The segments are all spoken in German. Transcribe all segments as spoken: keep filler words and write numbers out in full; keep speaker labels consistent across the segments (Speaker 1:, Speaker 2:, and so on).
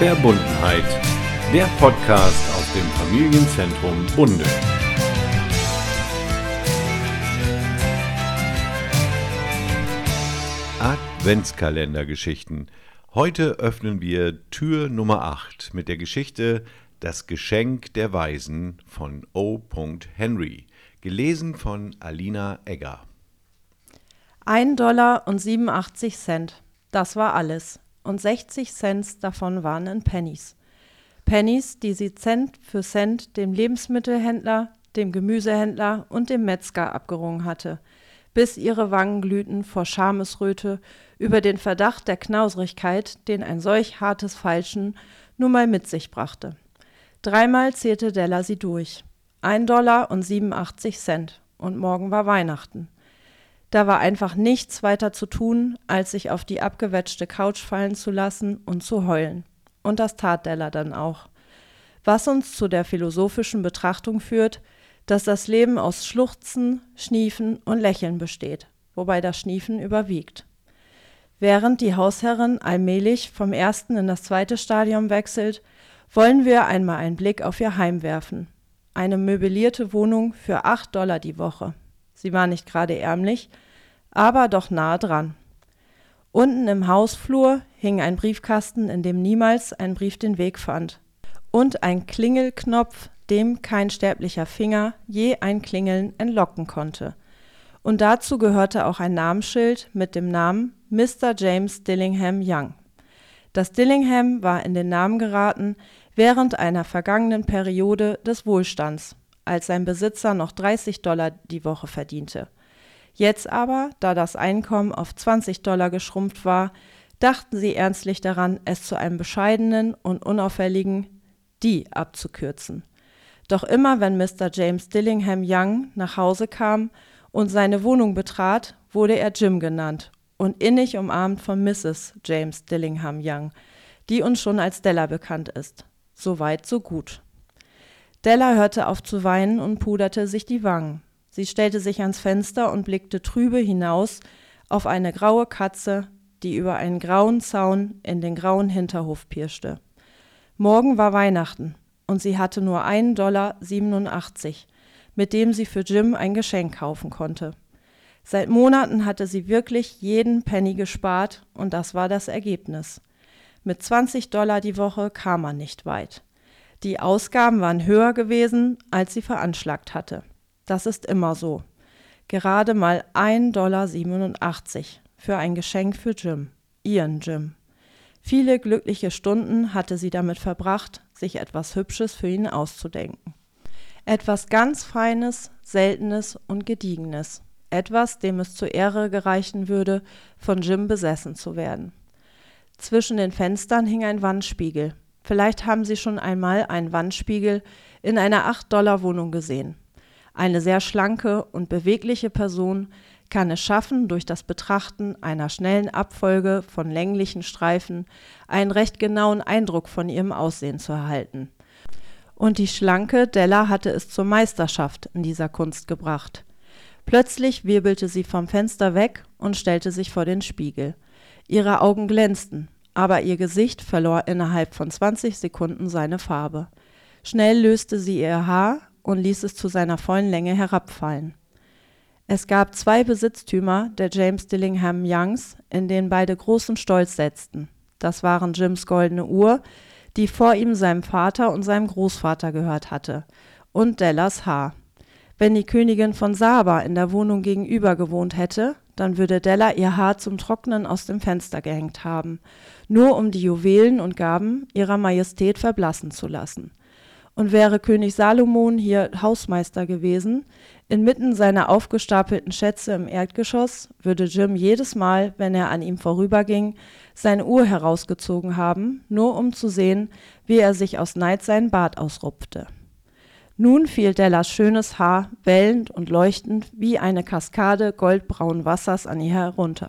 Speaker 1: Verbundenheit, der Podcast aus dem Familienzentrum Bunde. Adventskalendergeschichten. Heute öffnen wir Tür Nummer acht mit der Geschichte Das Geschenk der Weisen von O. Henry, gelesen von Alina Egger.
Speaker 2: Ein Dollar und siebenundachtzig Cent, das war alles. Und sechzig Cent davon waren in Pennies. Pennies, die sie Cent für Cent dem Lebensmittelhändler, dem Gemüsehändler und dem Metzger abgerungen hatte, bis ihre Wangen glühten vor Schamesröte über den Verdacht der Knausrigkeit, den ein solch hartes Feilschen nun mal mit sich brachte. Dreimal zählte Della sie durch. Ein Dollar und siebenundachtzig Cent. Und morgen war Weihnachten. Da war einfach nichts weiter zu tun, als sich auf die abgewetschte Couch fallen zu lassen und zu heulen. Und das tat Della dann auch. Was uns zu der philosophischen Betrachtung führt, dass das Leben aus Schluchzen, Schniefen und Lächeln besteht, wobei das Schniefen überwiegt. Während die Hausherrin allmählich vom ersten in das zweite Stadium wechselt, wollen wir einmal einen Blick auf ihr Heim werfen. Eine möblierte Wohnung für acht Dollar die Woche. Sie war nicht gerade ärmlich, aber doch nahe dran. Unten im Hausflur hing ein Briefkasten, in dem niemals ein Brief den Weg fand. Und ein Klingelknopf, dem kein sterblicher Finger je ein Klingeln entlocken konnte. Und dazu gehörte auch ein Namensschild mit dem Namen Mister James Dillingham Young. Das Dillingham war in den Namen geraten während einer vergangenen Periode des Wohlstands, als sein Besitzer noch dreißig Dollar die Woche verdiente. Jetzt aber, da das Einkommen auf zwanzig Dollar geschrumpft war, dachten sie ernstlich daran, es zu einem bescheidenen und unauffälligen Die abzukürzen. Doch immer wenn Mister James Dillingham Young nach Hause kam und seine Wohnung betrat, wurde er Jim genannt und innig umarmt von Misses James Dillingham Young, die uns schon als Della bekannt ist. So weit, so gut. Della hörte auf zu weinen und puderte sich die Wangen. Sie stellte sich ans Fenster und blickte trübe hinaus auf eine graue Katze, die über einen grauen Zaun in den grauen Hinterhof pirschte. Morgen war Weihnachten und sie hatte nur einen Dollar siebenundachtzig, mit dem sie für Jim ein Geschenk kaufen konnte. Seit Monaten hatte sie wirklich jeden Penny gespart und das war das Ergebnis. Mit zwanzig Dollar die Woche kam man nicht weit. Die Ausgaben waren höher gewesen, als sie veranschlagt hatte. Das ist immer so. Gerade mal ein Dollar siebenundachtzig für ein Geschenk für Jim, ihren Jim. Viele glückliche Stunden hatte sie damit verbracht, sich etwas Hübsches für ihn auszudenken. Etwas ganz Feines, Seltenes und Gediegenes. Etwas, dem es zur Ehre gereichen würde, von Jim besessen zu werden. Zwischen den Fenstern hing ein Wandspiegel. Vielleicht haben Sie schon einmal einen Wandspiegel in einer acht Dollar Wohnung gesehen. Eine sehr schlanke und bewegliche Person kann es schaffen, durch das Betrachten einer schnellen Abfolge von länglichen Streifen einen recht genauen Eindruck von ihrem Aussehen zu erhalten. Und die schlanke Della hatte es zur Meisterschaft in dieser Kunst gebracht. Plötzlich wirbelte sie vom Fenster weg und stellte sich vor den Spiegel. Ihre Augen glänzten, aber ihr Gesicht verlor innerhalb von zwanzig Sekunden seine Farbe. Schnell löste sie ihr Haar und ließ es zu seiner vollen Länge herabfallen. Es gab zwei Besitztümer der James Dillingham Youngs, in denen beide großen Stolz setzten. Das waren Jims goldene Uhr, die vor ihm seinem Vater und seinem Großvater gehört hatte, und Dellas Haar. Wenn die Königin von Saba in der Wohnung gegenüber gewohnt hätte, dann würde Della ihr Haar zum Trocknen aus dem Fenster gehängt haben, nur um die Juwelen und Gaben ihrer Majestät verblassen zu lassen. Und wäre König Salomon hier Hausmeister gewesen, inmitten seiner aufgestapelten Schätze im Erdgeschoss, würde Jim jedes Mal, wenn er an ihm vorüberging, seine Uhr herausgezogen haben, nur um zu sehen, wie er sich aus Neid seinen Bart ausrupfte. Nun fiel Dellas schönes Haar wellend und leuchtend wie eine Kaskade goldbraunen Wassers an ihr herunter.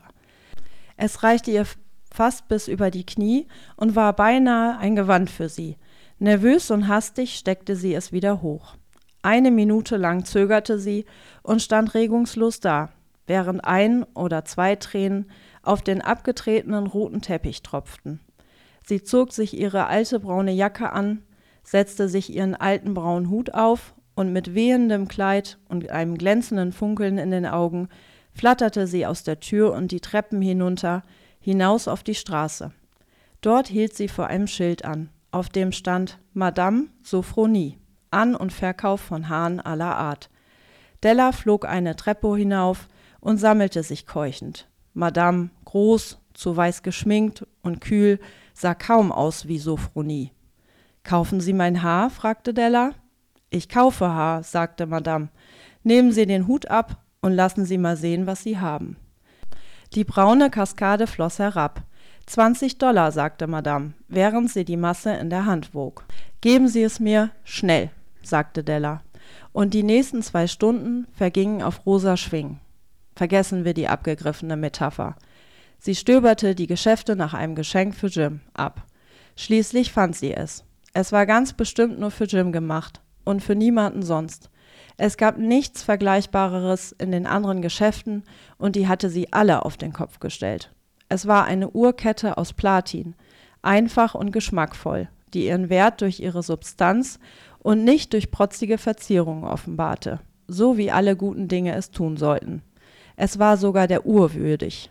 Speaker 2: Es reichte ihr fast bis über die Knie und war beinahe ein Gewand für sie. Nervös und hastig steckte sie es wieder hoch. Eine Minute lang zögerte sie und stand regungslos da, während ein oder zwei Tränen auf den abgetretenen roten Teppich tropften. Sie zog sich ihre alte braune Jacke an, setzte sich ihren alten braunen Hut auf und mit wehendem Kleid und einem glänzenden Funkeln in den Augen flatterte sie aus der Tür und die Treppen hinunter, hinaus auf die Straße. Dort hielt sie vor einem Schild an, auf dem stand Madame Sophronie, An- und Verkauf von Haaren aller Art. Della flog eine Treppe hinauf und sammelte sich keuchend. Madame, groß, zu weiß geschminkt und kühl, sah kaum aus wie Sophronie. »Kaufen Sie mein Haar?« fragte Della. »Ich kaufe Haar«, sagte Madame. »Nehmen Sie den Hut ab und lassen Sie mal sehen, was Sie haben.« Die braune Kaskade floss herab. »zwanzig Dollar«, sagte Madame, während sie die Masse in der Hand wog. »Geben Sie es mir, schnell«, sagte Della. Und die nächsten zwei Stunden vergingen auf rosa Schwingen. Vergessen wir die abgegriffene Metapher. Sie stöberte die Geschäfte nach einem Geschenk für Jim ab. Schließlich fand sie es. Es war ganz bestimmt nur für Jim gemacht und für niemanden sonst. Es gab nichts Vergleichbareres in den anderen Geschäften und die hatte sie alle auf den Kopf gestellt. Es war eine Uhrkette aus Platin, einfach und geschmackvoll, die ihren Wert durch ihre Substanz und nicht durch protzige Verzierungen offenbarte, so wie alle guten Dinge es tun sollten. Es war sogar der Uhr würdig.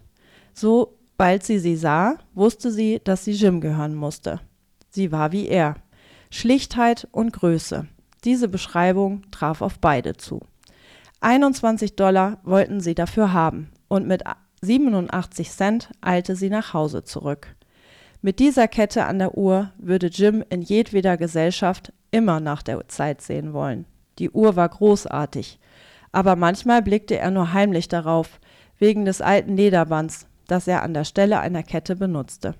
Speaker 2: Sobald sie sie sah, wusste sie, dass sie Jim gehören musste. Sie war wie er. Schlichtheit und Größe. Diese Beschreibung traf auf beide zu. einundzwanzig Dollar wollten sie dafür haben und mit siebenundachtzig Cent eilte sie nach Hause zurück. Mit dieser Kette an der Uhr würde Jim in jedweder Gesellschaft immer nach der Zeit sehen wollen. Die Uhr war großartig, aber manchmal blickte er nur heimlich darauf, wegen des alten Lederbands, das er an der Stelle einer Kette benutzte.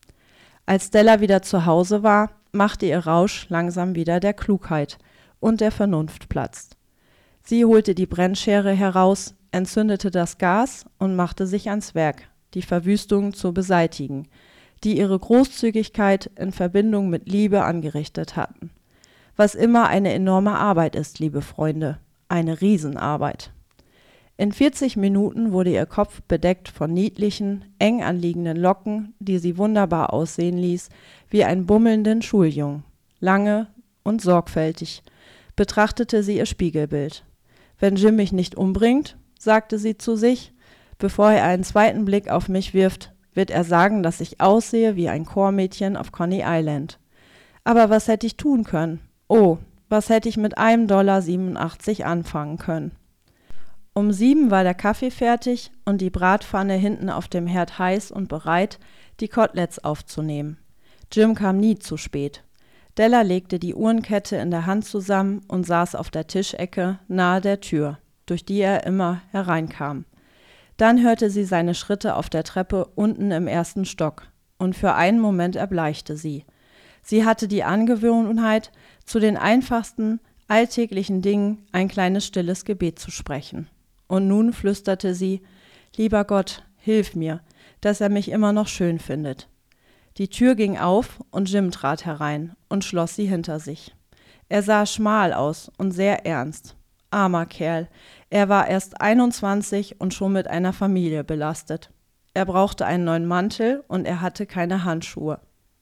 Speaker 2: Als Della wieder zu Hause war, machte ihr Rausch langsam wieder der Klugheit und der Vernunft Platz. Sie holte die Brennschere heraus, entzündete das Gas und machte sich ans Werk, die Verwüstung zu beseitigen, die ihre Großzügigkeit in Verbindung mit Liebe angerichtet hatten. Was immer eine enorme Arbeit ist, liebe Freunde, eine Riesenarbeit. In vierzig Minuten wurde ihr Kopf bedeckt von niedlichen, eng anliegenden Locken, die sie wunderbar aussehen ließ, wie einen bummelnden Schuljungen. Lange und sorgfältig betrachtete sie ihr Spiegelbild. »Wenn Jim mich nicht umbringt«, sagte sie zu sich, »bevor er einen zweiten Blick auf mich wirft, wird er sagen, dass ich aussehe wie ein Chormädchen auf Coney Island. Aber was hätte ich tun können? Oh, was hätte ich mit einem Dollar siebenundachtzig anfangen können?« Um sieben war der Kaffee fertig und die Bratpfanne hinten auf dem Herd heiß und bereit, die Koteletts aufzunehmen. Jim kam nie zu spät. Della legte die Uhrenkette in der Hand zusammen und saß auf der Tischecke nahe der Tür, durch die er immer hereinkam. Dann hörte sie seine Schritte auf der Treppe unten im ersten Stock, und für einen Moment erbleichte sie. Sie hatte die Angewohnheit, zu den einfachsten, alltäglichen Dingen ein kleines stilles Gebet zu sprechen. Und nun flüsterte sie, »Lieber Gott, hilf mir, dass er mich immer noch schön findet.« Die Tür ging auf und Jim trat herein und schloss sie hinter sich. Er sah schmal aus und sehr ernst. Armer Kerl, er war erst einundzwanzig und schon mit einer Familie belastet. Er brauchte einen neuen Mantel und er hatte keine Handschuhe.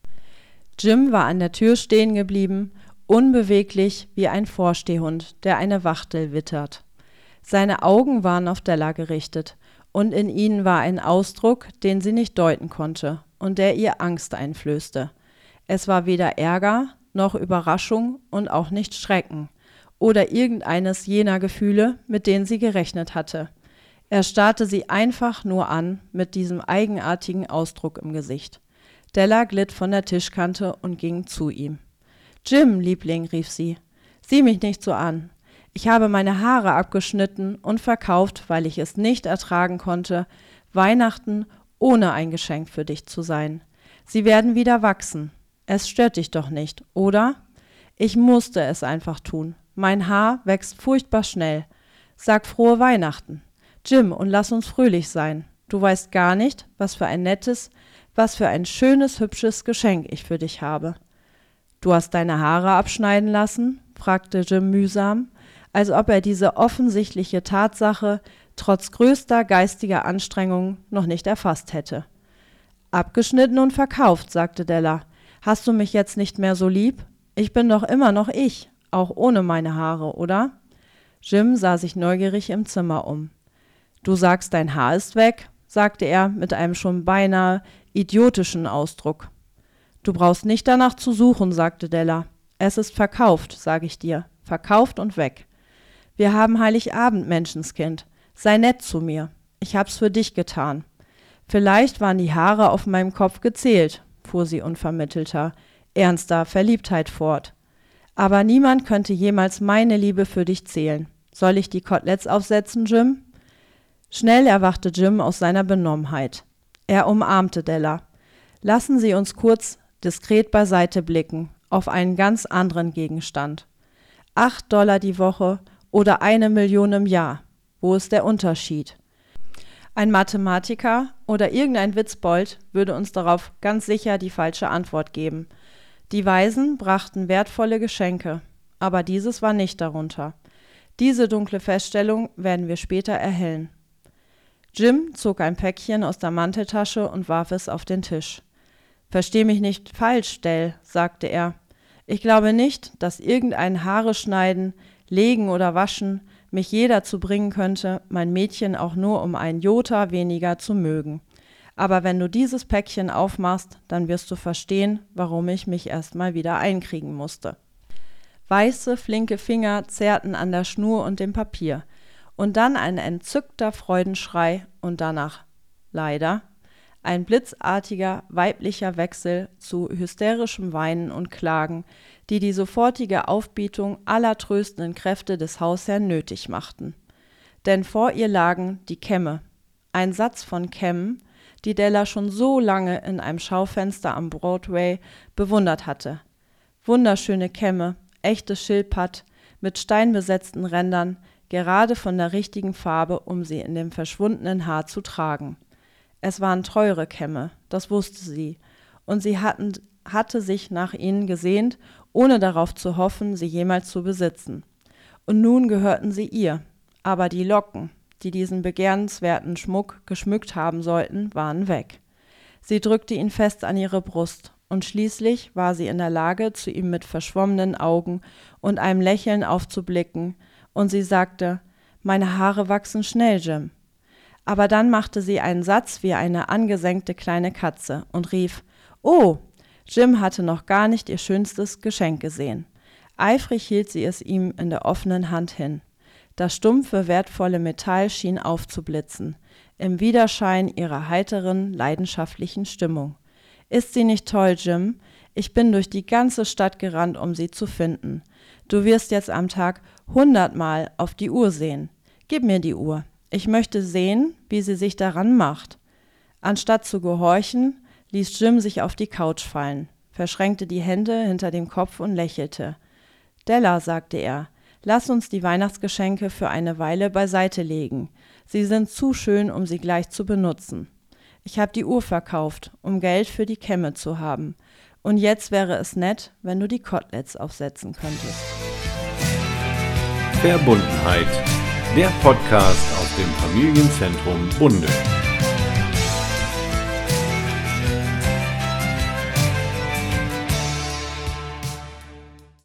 Speaker 2: Jim war an der Tür stehen geblieben, unbeweglich wie ein Vorstehhund, der eine Wachtel wittert. Seine Augen waren auf Della gerichtet, und in ihnen war ein Ausdruck, den sie nicht deuten konnte und der ihr Angst einflößte. Es war weder Ärger noch Überraschung und auch nicht Schrecken oder irgendeines jener Gefühle, mit denen sie gerechnet hatte. Er starrte sie einfach nur an mit diesem eigenartigen Ausdruck im Gesicht. Della glitt von der Tischkante und ging zu ihm. »Jim, Liebling«, rief sie, »sieh mich nicht so an. Ich habe meine Haare abgeschnitten und verkauft, weil ich es nicht ertragen konnte, Weihnachten ohne ein Geschenk für dich zu sein. Sie werden wieder wachsen. Es stört dich doch nicht, oder? Ich musste es einfach tun. Mein Haar wächst furchtbar schnell. Sag frohe Weihnachten. Jim, und lass uns fröhlich sein. Du weißt gar nicht, was für ein nettes, was für ein schönes, hübsches Geschenk ich für dich habe.« »Du hast deine Haare abschneiden lassen?« fragte Jim mühsam, als ob er diese offensichtliche Tatsache trotz größter geistiger Anstrengung noch nicht erfasst hätte. Abgeschnitten und verkauft, sagte Della. Hast du mich jetzt nicht mehr so lieb? Ich bin doch immer noch ich, auch ohne meine Haare, oder? Jim sah sich neugierig im Zimmer um. Du sagst, dein Haar ist weg, sagte er mit einem schon beinahe idiotischen Ausdruck. Du brauchst nicht danach zu suchen, sagte Della. Es ist verkauft, sage ich dir, verkauft und weg. Wir haben Heiligabend, Menschenskind. Sei nett zu mir. Ich hab's für dich getan. Vielleicht waren die Haare auf meinem Kopf gezählt, fuhr sie unvermittelter, ernster Verliebtheit fort. Aber niemand könnte jemals meine Liebe für dich zählen. Soll ich die Koteletts aufsetzen, Jim? Schnell erwachte Jim aus seiner Benommenheit. Er umarmte Della. Lassen Sie uns kurz diskret beiseite blicken, auf einen ganz anderen Gegenstand. Acht Dollar die Woche oder eine Million im Jahr. Wo ist der Unterschied? Ein Mathematiker oder irgendein Witzbold würde uns darauf ganz sicher die falsche Antwort geben. Die Waisen brachten wertvolle Geschenke, aber dieses war nicht darunter. Diese dunkle Feststellung werden wir später erhellen. Jim zog ein Päckchen aus der Manteltasche und warf es auf den Tisch. »Versteh mich nicht falsch, Dell«, sagte er. »Ich glaube nicht, dass irgendein Haare schneiden, legen oder waschen mich je dazu bringen könnte, mein Mädchen auch nur um ein Jota weniger zu mögen. Aber wenn du dieses Päckchen aufmachst, dann wirst du verstehen, warum ich mich erst mal wieder einkriegen musste.« Weiße, flinke Finger zerrten an der Schnur und dem Papier. Und dann ein entzückter Freudenschrei und danach, leider, ein blitzartiger weiblicher Wechsel zu hysterischem Weinen und Klagen, die die sofortige Aufbietung aller tröstenden Kräfte des Hausherrn nötig machten. Denn vor ihr lagen die Kämme, ein Satz von Kämmen, die Della schon so lange in einem Schaufenster am Broadway bewundert hatte. Wunderschöne Kämme, echtes Schildpatt, mit steinbesetzten Rändern, gerade von der richtigen Farbe, um sie in dem verschwundenen Haar zu tragen. Es waren teure Kämme, das wusste sie, und sie hatten, hatte sich nach ihnen gesehnt, ohne darauf zu hoffen, sie jemals zu besitzen. Und nun gehörten sie ihr, aber die Locken, die diesen begehrenswerten Schmuck geschmückt haben sollten, waren weg. Sie drückte ihn fest an ihre Brust, und schließlich war sie in der Lage, zu ihm mit verschwommenen Augen und einem Lächeln aufzublicken, und sie sagte, »Meine Haare wachsen schnell, Jim.« Aber dann machte sie einen Satz wie eine angesenkte kleine Katze und rief, »Oh!« Jim hatte noch gar nicht ihr schönstes Geschenk gesehen. Eifrig hielt sie es ihm in der offenen Hand hin. Das stumpfe, wertvolle Metall schien aufzublitzen, im Widerschein ihrer heiteren, leidenschaftlichen Stimmung. »Ist sie nicht toll, Jim? Ich bin durch die ganze Stadt gerannt, um sie zu finden. Du wirst jetzt am Tag hundertmal auf die Uhr sehen. Gib mir die Uhr. Ich möchte sehen, wie sie sich daran macht.« Anstatt zu gehorchen, ließ Jim sich auf die Couch fallen, verschränkte die Hände hinter dem Kopf und lächelte. »Della«, sagte er, »lass uns die Weihnachtsgeschenke für eine Weile beiseite legen. Sie sind zu schön, um sie gleich zu benutzen. Ich habe die Uhr verkauft, um Geld für die Kämme zu haben. Und jetzt wäre es nett, wenn du die Koteletts aufsetzen könntest.«
Speaker 1: Verbundenheit, der Podcast aus dem Familienzentrum Bunde.